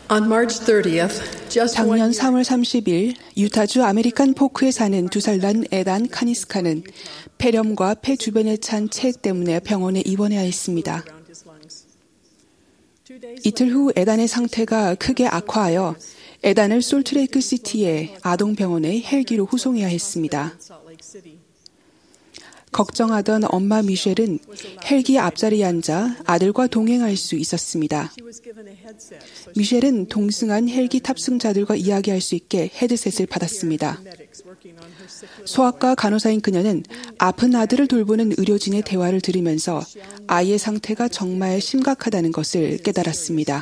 On March 30th, just one 작년 year 3월 30일 유타주 아메리칸 포크에 사는 2살 난 에단 카니스카는 폐렴과 폐 주변에 찬 체 때문에 병원에 입원해야 했습니다. around his lungs. 이틀 후 에단의 상태가 크게 악화하여 에단을 솔트레이크 시티의 아동병원에 헬기로 후송해야 했습니다. Salt Lake City. 걱정하던 엄마 미셸은 헬기 앞자리에 앉아 아들과 동행할 수 있었습니다. She was given a headset so 미셸은 동승한 헬기 탑승자들과 이야기할 수 있게 헤드셋을 받았습니다. medics working on her sick little 소아과 간호사인 그녀는 아픈 아들을 돌보는 의료진의 대화를 들으면서 아이의 상태가 정말 심각하다는 것을 깨달았습니다.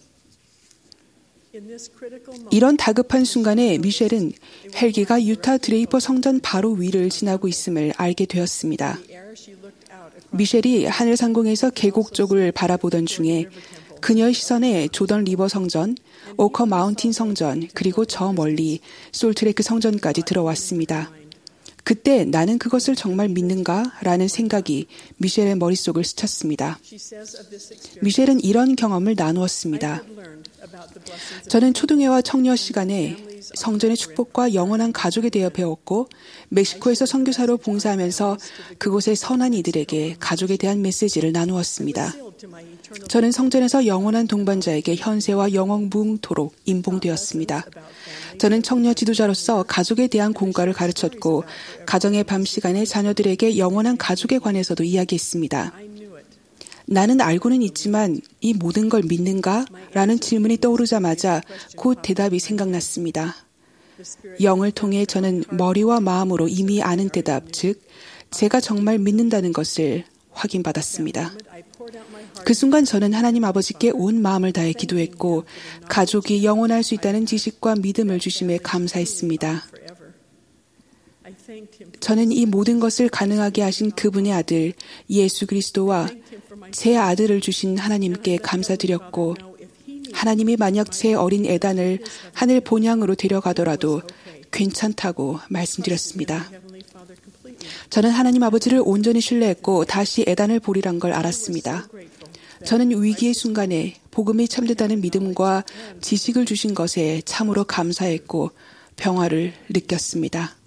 in this critical moment. 이런 다급한 순간에 미셸은 헬기가 유타 드레이퍼 성전 바로 위를 지나고 있음을 알게 되었습니다. Air, she looked out across 미셸이 하늘 상공에서 계곡 쪽을 바라보던 중에 그녀의 시선에 조던 리버 성전, 오커 마운틴 성전, 그리고 저 멀리 솔트레이크 성전까지 들어왔습니다. 그때 나는 그것을 정말 믿는가? 라는 생각이 미셸의 머릿속을 스쳤습니다. she says of this experience 미셸은 이런 경험을 나누었습니다. learned about the blessings of 저는 초등회와 청년 시간에 성전의 축복과 영원한 가족에 대해 배웠고 멕시코에서 선교사로 봉사하면서 그곳의 선한 이들에게 가족에 대한 메시지를 나누었습니다. sealed to my eternal 저는 성전에서 영원한 동반자에게 현세와 영원 무궁토록 임봉되었습니다. 저는 청년 지도자로서 가족에 대한 공과를 가르쳤고 가정의 밤 시간에 자녀들에게 영원한 가족에 관해서도 이야기했습니다. I knew it. 나는 알고는 있지만 이 모든 걸 믿는가? 라는 질문이 떠오르자마자 곧 대답이 생각났습니다. 영을 통해 저는 머리와 마음으로 이미 아는 대답, 즉 제가 정말 믿는다는 것을 확인받았습니다. I poured out my heart 그 순간 저는 하나님 아버지께 온 마음을 다해 기도했고 가족이 영원할 수 있다는 지식과 믿음을 주심에 감사했습니다. forever. I thanked him 저는 이 모든 것을 가능하게 하신 그분의 아들 예수 그리스도와 제 아들을 주신 하나님께 감사드렸고 하나님이 만약 제 어린 에단을 하늘 본향으로 데려가더라도 괜찮다고 말씀드렸습니다. Heavenly Father completely. 저는 하나님 아버지를 온전히 신뢰했고 다시 에단을 보리란 걸 알았습니다. 저는 위기의 순간에 복음이 참되다는 믿음과 지식을 주신 것에 참으로 감사했고 평화를 느꼈습니다.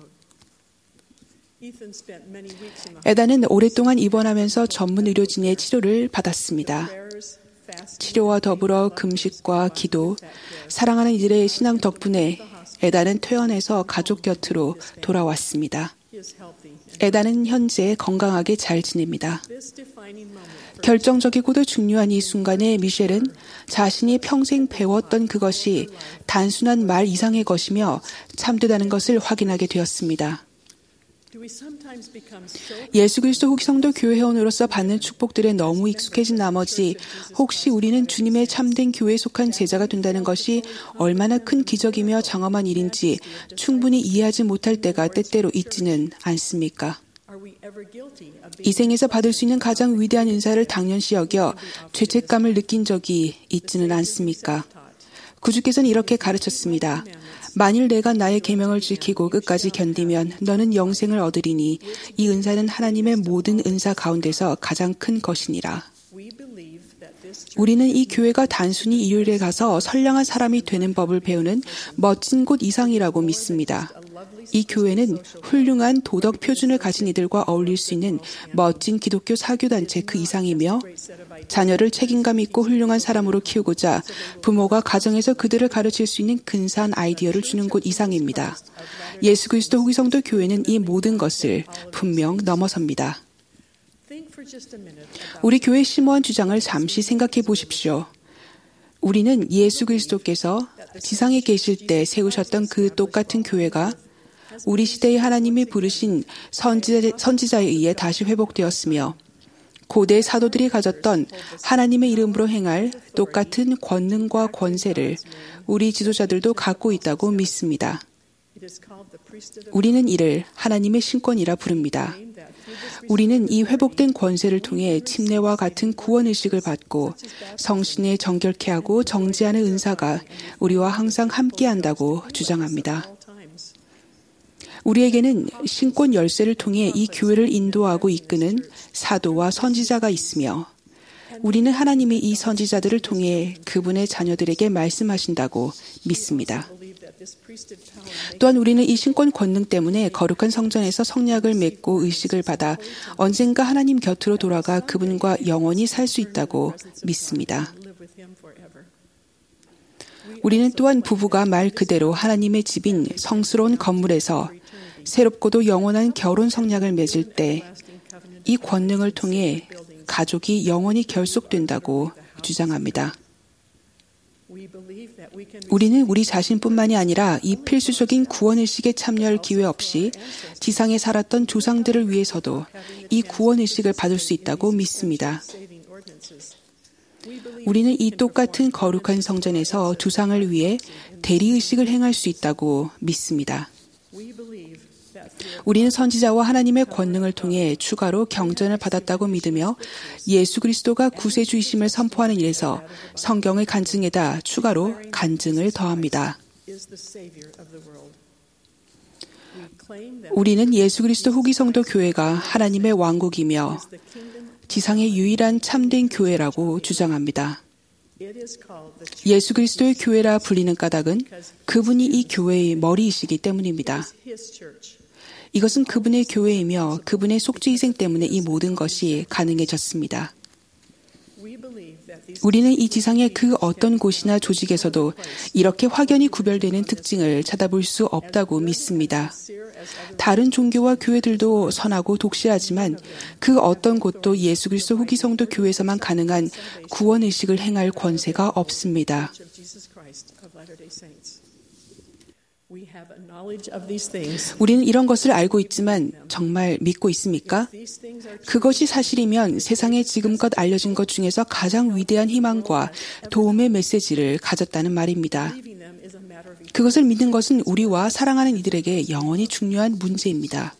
Ethan spent many weeks in the 에단은 오랫동안 입원하면서 전문 의료진의 치료를 받았습니다. prayers, fasting, 치료와 더불어 금식과 기도, 사랑하는 이들의 신앙 덕분에 에단은 퇴원해서 가족 곁으로 돌아왔습니다. he is healthy. 에단은 현재 건강하게 잘 지냅니다. This defining moment 결정적이고도 중요한 이 순간에 미셸은 자신이 평생 배웠던 그것이 단순한 말 이상의 것이며 참되다는 것을 확인하게 되었습니다. do we sometimes become so 예수 그리스도 후기성도 교회 회원으로서 받는 축복들에 너무 익숙해진 나머지 혹시 우리는 주님의 참된 교회에 속한 제자가 된다는 것이 얼마나 큰 기적이며 장엄한 일인지 충분히 이해하지 못할 때가 때때로 있지는 않습니까? are we ever guilty of 이 생에서 받을 수 있는 가장 위대한 은사를 당연시 여겨 죄책감을 느낀 적이 있지는 않습니까? 구주께서는 이렇게 가르쳤습니다. 만일 내가 나의 계명을 지키고 끝까지 견디면 너는 영생을 얻으리니 이 은사는 하나님의 모든 은사 가운데서 가장 큰 것이니라. we believe that this 우리는 이 교회가 단순히 일요일에 가서 선량한 사람이 되는 법을 배우는 멋진 곳 이상이라고 믿습니다. 이 교회는 훌륭한 도덕 표준을 가진 이들과 어울릴 수 있는 멋진 기독교 사교단체 그 이상이며 자녀를 책임감 있고 훌륭한 사람으로 키우고자 부모가 가정에서 그들을 가르칠 수 있는 근사한 아이디어를 주는 곳 이상입니다. 예수 그리스도 후기성도 교회는 이 모든 것을 분명 넘어섭니다. think for just a minute about 우리 교회 심오한 주장을 잠시 생각해 보십시오. 우리는 예수 그리스도께서 지상에 계실 때 세우셨던 그 똑같은 교회가 우리 시대의 하나님이 부르신 선지자에 의해 다시 회복되었으며 고대 사도들이 가졌던 하나님의 이름으로 행할 똑같은 권능과 권세를 우리 지도자들도 갖고 있다고 믿습니다. it is called the priesthood of 우리는 이를 하나님의 신권이라 부릅니다. 우리는 이 회복된 권세를 통해 침례와 같은 구원의식을 받고 성신에 정결케 하고 정지하는 은사가 우리와 항상 함께한다고 주장합니다. all times. 우리에게는 신권 열쇠를 통해 이 교회를 인도하고 이끄는 사도와 선지자가 있으며 우리는 하나님이 이 선지자들을 통해 그분의 자녀들에게 말씀하신다고 믿습니다. 또한 우리는 이 신권 권능 때문에 거룩한 성전에서 성약을 맺고 의식을 받아 언젠가 하나님 곁으로 돌아가 그분과 영원히 살 수 있다고 믿습니다. 우리는 또한 부부가 말 그대로 하나님의 집인 성스러운 건물에서 새롭고도 영원한 결혼 성약을 맺을 때 이 권능을 통해 가족이 영원히 결속된다고 주장합니다. 우리는 우리 자신뿐만이 아니라 이 필수적인 구원의식에 참여할 기회 없이 지상에 살았던 조상들을 위해서도 이 구원의식을 받을 수 있다고 믿습니다. 우리는 이 똑같은 거룩한 성전에서 조상을 위해 대리의식을 행할 수 있다고 믿습니다. 우리는 선지자와 하나님의 권능을 통해 추가로 경전을 받았다고 믿으며 예수 그리스도가 구세주이심을 선포하는 일에서 성경의 간증에다 추가로 간증을 더합니다. 우리는 예수 그리스도 후기 성도 교회가 하나님의 왕국이며 지상의 유일한 참된 교회라고 주장합니다. 예수 그리스도의 교회라 불리는 까닭은 그분이 이 교회의 머리이시기 때문입니다. 이것은 그분의 교회이며 그분의 속죄희생 때문에 이 모든 것이 가능해졌습니다. 우리는 이 지상의 그 어떤 곳이나 조직에서도 이렇게 확연히 구별되는 특징을 찾아볼 수 없다고 믿습니다. 다른 종교와 교회들도 선하고 독실하지만 그 어떤 곳도 예수 그리스도 후기 성도 교회에서만 가능한 구원의식을 행할 권세가 없습니다. 우리는 이런 것을 알고 있지만 정말 믿고 있습니까? 그것이 사실이면 세상에 지금껏 알려진 것 중에서 가장 위대한 희망과 도움의 메시지를 가졌다는 말입니다. 그것을 믿는 것은 우리와 사랑하는 이들에게 영원히 중요한 문제입니다.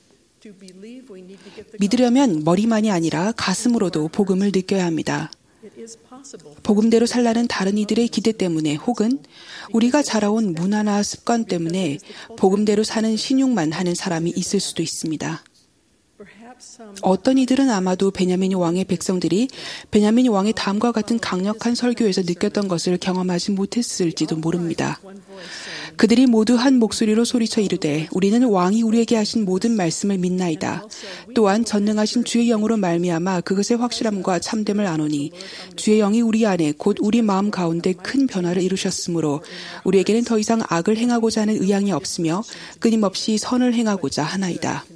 믿으려면 머리만이 아니라 가슴으로도 복음을 느껴야 합니다. 복음대로 살라는 다른 이들의 기대 때문에 혹은 우리가 자라온 문화나 습관 때문에 복음대로 사는 신용만 하는 사람이 있을 수도 있습니다. 어떤 이들은 아마도 베냐민 왕의 백성들이 베냐민 왕의 다음과 같은 강력한 설교에서 느꼈던 것을 경험하지 못했을지도 모릅니다. 그들이 모두 한 목소리로 소리쳐 이르되 우리는 왕이 우리에게 하신 모든 말씀을 믿나이다. 또한 전능하신 주의 영으로 말미암아 그것의 확실함과 참됨을 아노니 주의 영이 우리 안에 곧 우리 마음 가운데 큰 변화를 이루셨으므로 우리에게는 더 이상 악을 행하고자 하는 의향이 없으며 끊임없이 선을 행하고자 하나이다.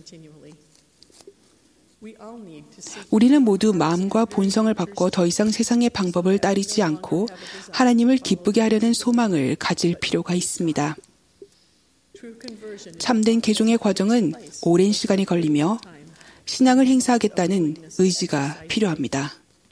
우리는 모두 마음과 본성을 바꿔 더 이상 세상의 방법을 따르지 않고 하나님을 기쁘게 하려는 소망을 가질 필요가 있습니다. 참된 개종의 과정은 오랜 시간이 걸리며 신앙을 행사하겠다는 의지가 필요합니다.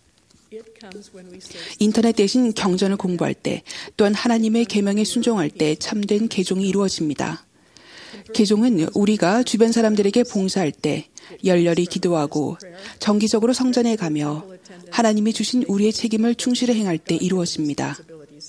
인터넷 대신 경전을 공부할 때 또한 하나님의 계명에 순종할 때 참된 개종이 이루어집니다. 개종은 우리가 주변 사람들에게 봉사할 때 열렬히 기도하고 정기적으로 성전에 가며 하나님이 주신 우리의 책임을 충실히 행할 때 이루어집니다.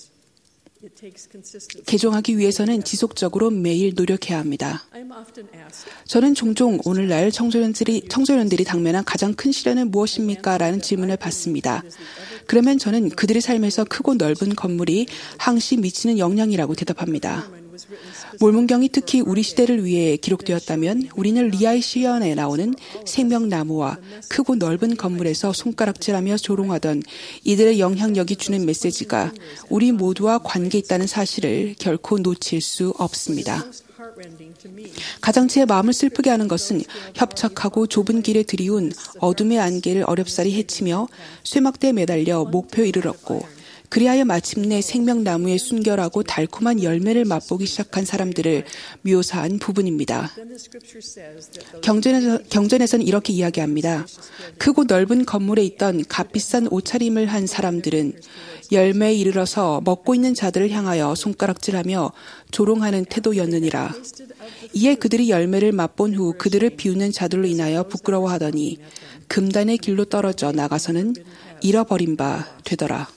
개종하기 위해서는 지속적으로 매일 노력해야 합니다. 저는 종종 오늘날 청소년들이 당면한 가장 큰 시련은 무엇입니까? 라는 질문을 받습니다. 그러면 저는 그들의 삶에서 크고 넓은 건물이 항시 미치는 영향이라고 대답합니다. 몰문경이 특히 우리 시대를 위해 기록되었다면 우리는 리아의 시연에 나오는 생명나무와 크고 넓은 건물에서 손가락질하며 조롱하던 이들의 영향력이 주는 메시지가 우리 모두와 관계 있다는 사실을 결코 놓칠 수 없습니다. 가장 제 마음을 슬프게 하는 것은 협착하고 좁은 길에 들이운 어둠의 안개를 어렵사리 헤치며 쇠막대에 매달려 목표에 이르렀고 그리하여 마침내 생명나무의 순결하고 달콤한 열매를 맛보기 시작한 사람들을 묘사한 부분입니다. 경전에서는 이렇게 이야기합니다. 크고 넓은 건물에 있던 값비싼 옷차림을 한 사람들은 열매에 이르러서 먹고 있는 자들을 향하여 손가락질하며 조롱하는 태도였느니라. 이에 그들이 열매를 맛본 후 그들을 비웃는 자들로 인하여 부끄러워하더니 금단의 길로 떨어져 나가서는 잃어버린 바 되더라.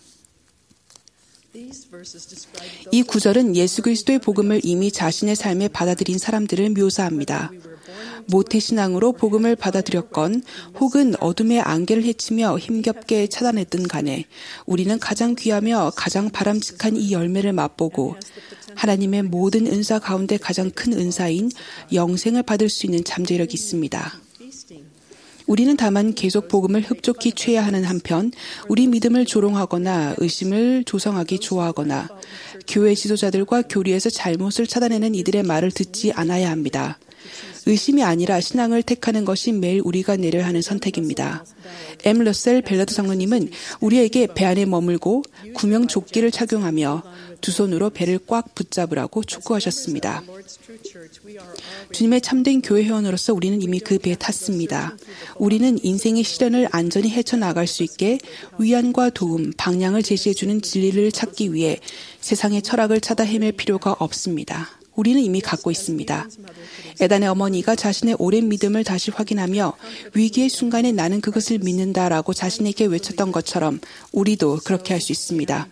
이 구절은 예수 그리스도의 복음을 이미 자신의 삶에 받아들인 사람들을 묘사합니다. 모태신앙으로 복음을 받아들였건 혹은 어둠의 안개를 헤치며 힘겹게 차단했든 간에 우리는 가장 귀하며 가장 바람직한 이 열매를 맛보고 하나님의 모든 은사 가운데 가장 큰 은사인 영생을 받을 수 있는 잠재력이 있습니다. 우리는 다만 계속 복음을 흡족히 취해야 하는 한편 우리 믿음을 조롱하거나 의심을 조성하기 좋아하거나 교회 지도자들과 교리에서 잘못을 찾아내는 이들의 말을 듣지 않아야 합니다. 의심이 아니라 신앙을 택하는 것이 매일 우리가 내려야 하는 선택입니다. M. 러셀 벨러드 장로님은 우리에게 배 안에 머물고 구명조끼를 착용하며 두 손으로 배를 꽉 붙잡으라고 촉구하셨습니다. 주님의 참된 교회 회원으로서 우리는 이미 그 배에 탔습니다. 우리는 인생의 시련을 안전히 헤쳐나갈 수 있게 위안과 도움, 방향을 제시해주는 진리를 찾기 위해 세상의 철학을 찾아 헤맬 필요가 없습니다. 우리는 이미 갖고 있습니다. 에단의 어머니가 자신의 오랜 믿음을 다시 확인하며 위기의 순간에 나는 그것을 믿는다라고 자신에게 외쳤던 것처럼 우리도 그렇게 할 수 있습니다.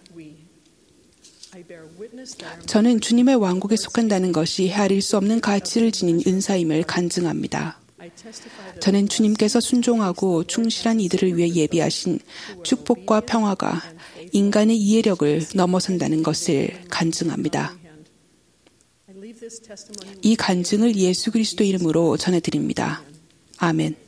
저는 주님의 왕국에 속한다는 것이 헤아릴 수 없는 가치를 지닌 은사임을 간증합니다. 저는 주님께서 순종하고 충실한 이들을 위해 예비하신 축복과 평화가 인간의 이해력을 넘어선다는 것을 간증합니다. 이 간증을 예수 그리스도 이름으로 전해드립니다. 아멘.